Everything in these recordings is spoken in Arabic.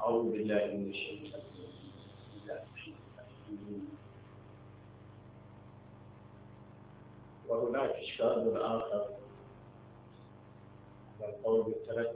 أعوذ بالله من الشيطان الرجيم. وهناك إشكال آخر على القول بالتردد،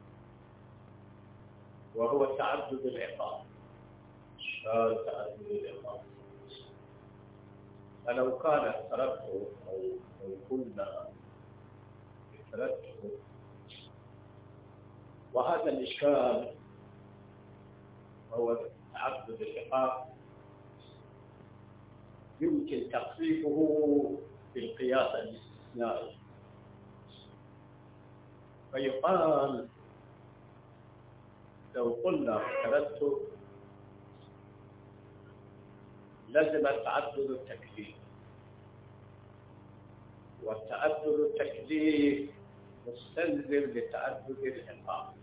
وهو تعدد العقاب. إشكال تعدد العقاب، فلو كان التردد أو قلنا بالتردد، وهذا الإشكال هو تعدد العقاب يمكن تخفيفه بالقياس الاستثنائي، فيقال لو قلنا بالترتب لزم تعدد التكليف، والتعدد التكليف مستلزم لتعدد العقاب،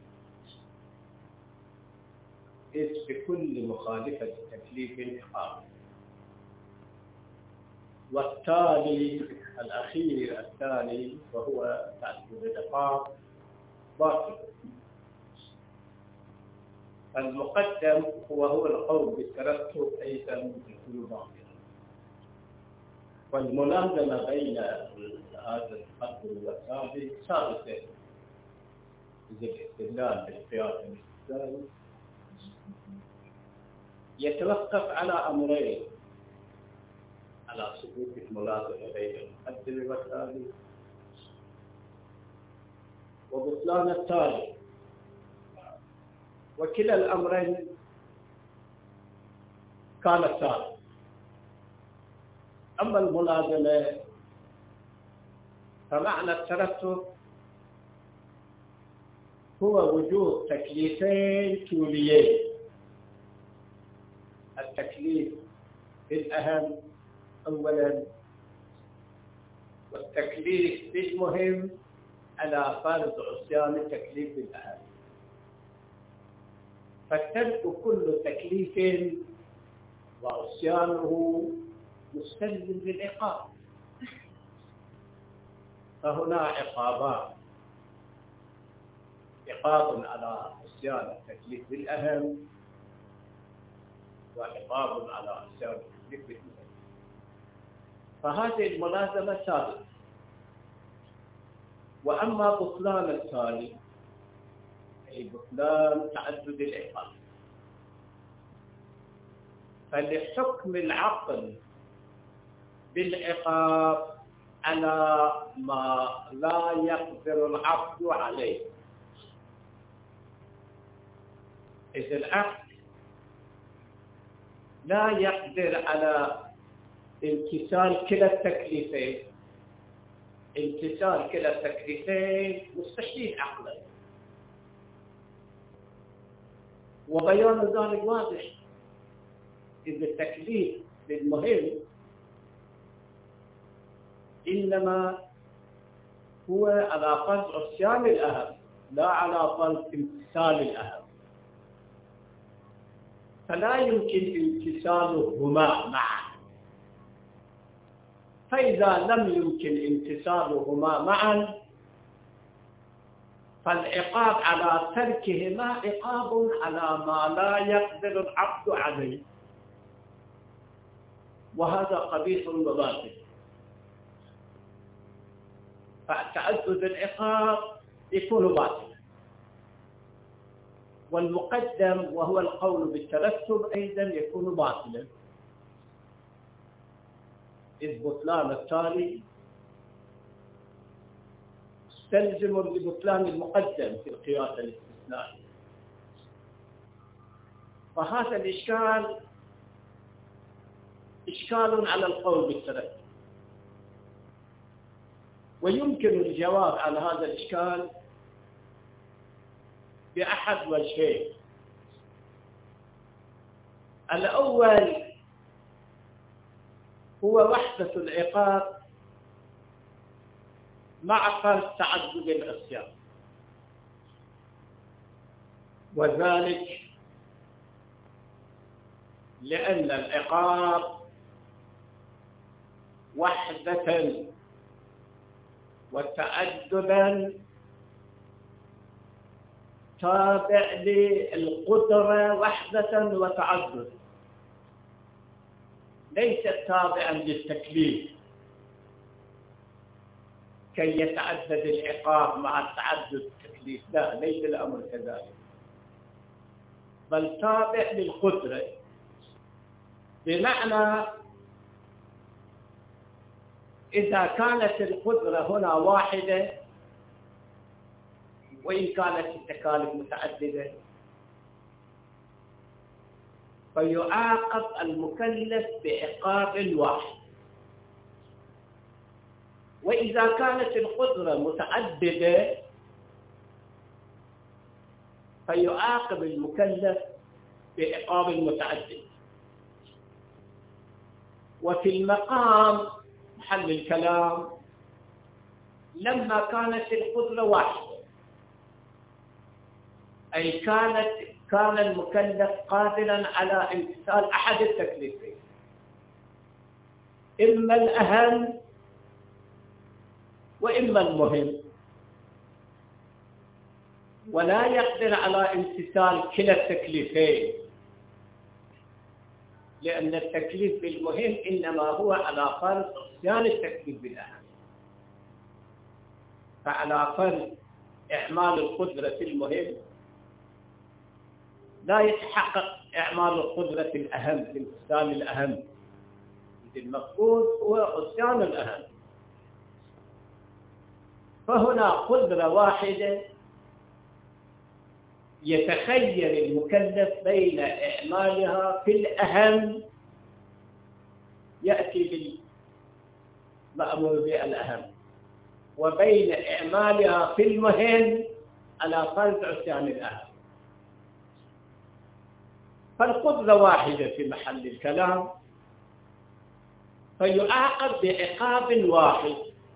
إذ بكل مخالفة تكليف عقاب. والتالي الأخير الثاني وهو تعدد العقاب باطل. المقدم هو القول بالترتب أيضا يكون باطلا، والملازمة بين هذا المقدم والثاني ثابتة، إذ الاستدلال بالقياس الاستثنائي يتوقف على أمرين: على ثبوت الملازمة بين المقدم والثاني، وبطلان التالي. وكلا الأمرين كان ثابت. أما الملازمة فمعنى الترتب هو وجود تكليفين طوليين: التكليف بالأهم أولا، والتكليف بالمهم على فرض عصيان التكليف بالأهم. فترك كل تكليف وعصيانه مستلزم للعقاب، فهنا عقابان: عقاب على عصيان التكليف بالأهم، وعقاب على عصيان التكليف بالمهم. فهذه الملازمة ثابتة. وأما بطلان التالي أي بطلان تعدد العقاب، فلحكم العقل بالعقاب على ما لا يقدر العبد عليه، إذ العقل لا يقدر على امتثال كلا التكليفين. امتثال كلا التكليفين مستحيل عقلا، وبيان ذلك واضح، إذ التكليف بالمهم إنما هو على فرض عصيان الأهم لا على فرض امتثال الأهم، فلا يمكن امتثالهما معا. فإذا لم يمكن امتثالهما معا فالعقاب على تركهما عقاب على ما لا يقدر العبد عليه، وهذا قبيح وباطل. فتعدد العقاب يكون باطلا. والمقدم وهو القول بالترتب أيضا يكون باطلا، إذ بطلان التالي مستلزم لبطلان المقدم في القياس الاستثنائي. فهذا الإشكال إشكال على القول بالترتب، ويمكن الجواب على هذا الإشكال بأحد وجهين. الأول هو وحدة العقاب مع فرض تعدد العصيان، وذلك لأن العقاب وحدة وتعددا تابع للقدرة وحدة وتعدد، ليس تابعا للتكليف كي يتعدد العقاب مع تعدد التكليف، لا، ليس الأمر كذلك، بل تابع للقدرة، بمعنى إذا كانت القدرة هنا واحدة وإن كانت التكاليف متعددة فيعاقب المكلف بعقاب واحد، وإذا كانت القدرة متعددة فيعاقب المكلف بعقاب متعدد. وفي المقام محل الكلام لما كانت القدرة واحدة، أي كان المكلف قادرا على امتثال أحد التكليفين، إما الأهم وإما المهم، ولا يقدر على امتثال كلا التكليفين، لأن التكليف بالمهم إنما هو على فرض عصيان التكليف بالأهم، فعلى فرض إعمال القدرة في المهم لا يتحقق إعمال القدرة في الأهم، في العصيان الأهم، المفروض هو عصيان الأهم. فهنا قدرة واحدة يتخير المكلف بين إعمالها في الأهم، يأتي بالمأمور بالأهم، وبين إعمالها في المهم على فرض عصيان الأهم. فالقدرة واحدة في محل الكلام، فيعاقب بعقاب واحد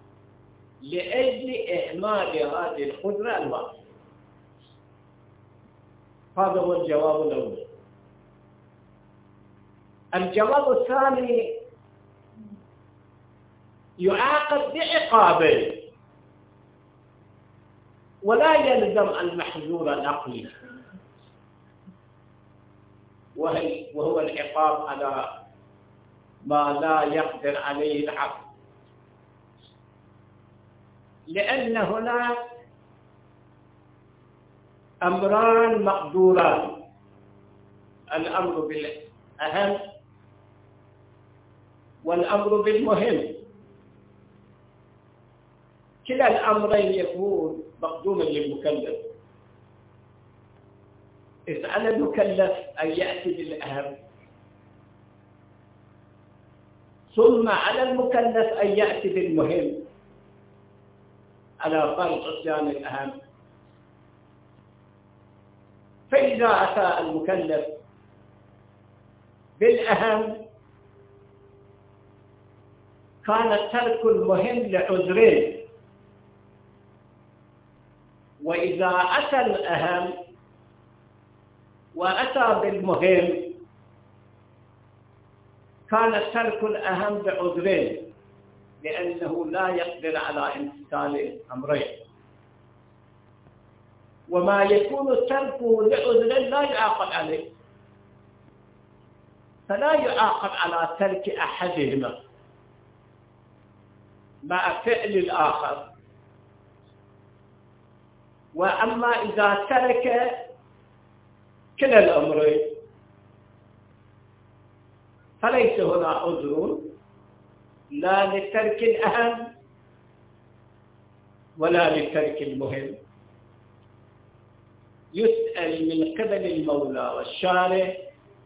لأجل إعمال هذه القدرة الواحدة. هذا هو الجواب الأول. الجواب الثاني يعاقب بعقابين، ولا يلزم المحظور العقلي، وهو العقاب على ما لا يقدر عليه العقل، لأن هناك أمران مقدوران: الأمر بالأهم والأمر بالمهم. كلا الأمرين يكون مقدوما للمكلف، إذ على المكلف أن يأتي بالأهم، ثم على المكلف أن يأتي بالمهم على فرض عصيان الأهم. فإذا أتى المكلف بالأهم كان ترك المهم لعذرين، وإذا أتى الأهم وأتى بالمهم كان ترك الأهم بعذرين، لأنه لا يقدر على امتثال الأمرين. وما يكون تركه لعذر لا يعاقب عليه، فلا يعاقب على ترك أحدهما مع فعل الآخر. وأما إذا ترك كلا الأمرين فليس هنا عذر لا لترك الأهم ولا لترك المهم. يسأل من قبل المولى والشارع: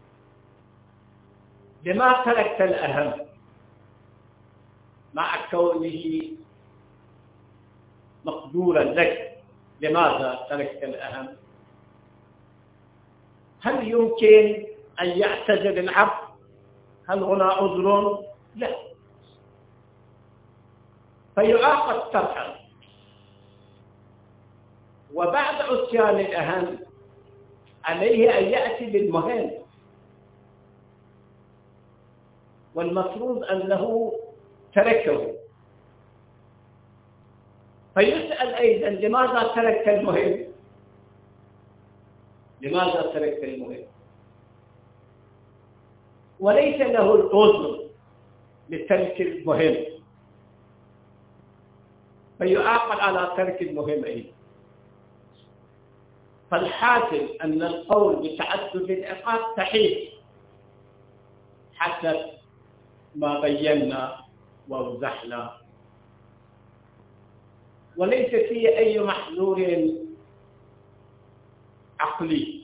لما تركت الأهم مع كونه مقدورا لك؟ لماذا تركت الأهم؟ هل يمكن أن يعتذر العبد؟ هل هنا عذر؟ لا، فيعاقب تركا. وبعد عصيان الأهم عليه أن يأتي بالمهم، والمفروض أنه تركه. فيسأل أيضا: لماذا تركت المهم؟ لماذا تركت المهم؟ وليس له العذر لترك المهم فيعاقب على ترك المهم أيضا. فالحاصل أن القول بتعدد العقاب صحيح حسب ما بينا ووضحنا، وليس فيه أي محظور عقلي.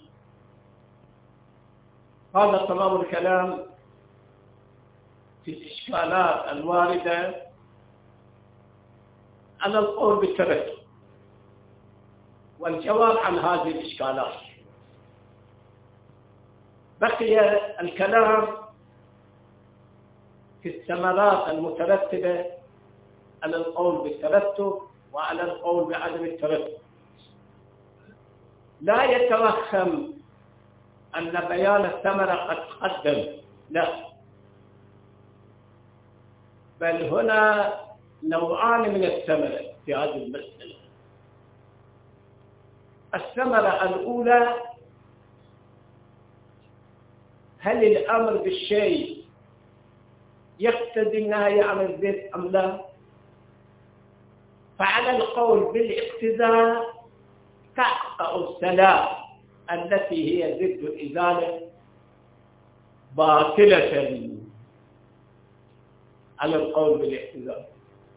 هذا تمام الكلام في الإشكالات الواردة على القول بالترتب، والجواب عن هذه الإشكالات. بقي الكلام في الثمرات المترتبة على القول بالترتب وعلى القول بعدم الترتب. لا يتوهم أن بيان الثمرة قد تقدم، لا، بل هنا نوعان من الثمرة في هذه المسألة. الثمرة الأولى: هل الأمر بالشيء يقتضي النهي عن الزيت أم لا؟ فعلى القول بالاقتضاء تحقق الصلاة التي هي ضد الإزالة باطلة على القول بالاقتضاء،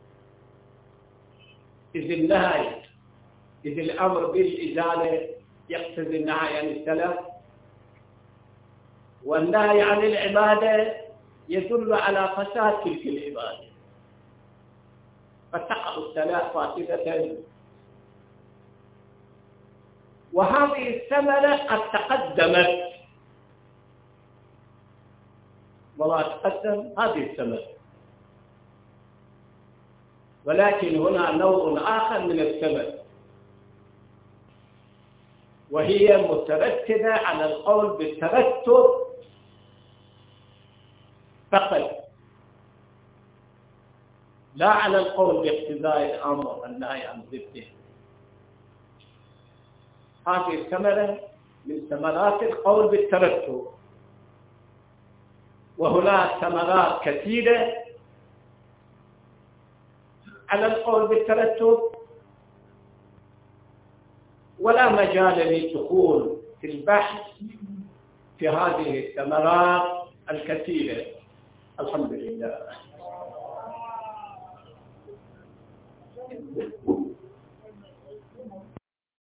إذ الأمر بالإزالة يقتضي النهي عن الصلاة، والنهي عن العبادة يدل على فساد تلك العبادة، فتقع الصلاة فاسدة. وهذه الثمرة قد تقدمت، وما تقدم هذه الثمرة، ولكن هنا نوع آخر من الثمرة، وهي مترتبة على القول بالترتب فقط، لا على القول باقتضاء الأمر والنهي عن ضده. هذه الثمرة من ثمرات القول بالترتب، وهناك ثمرات كثيرة على القول بالترتب، ولا مجال للدخول في البحث في هذه الثمرات الكثيرة. الحمد لله.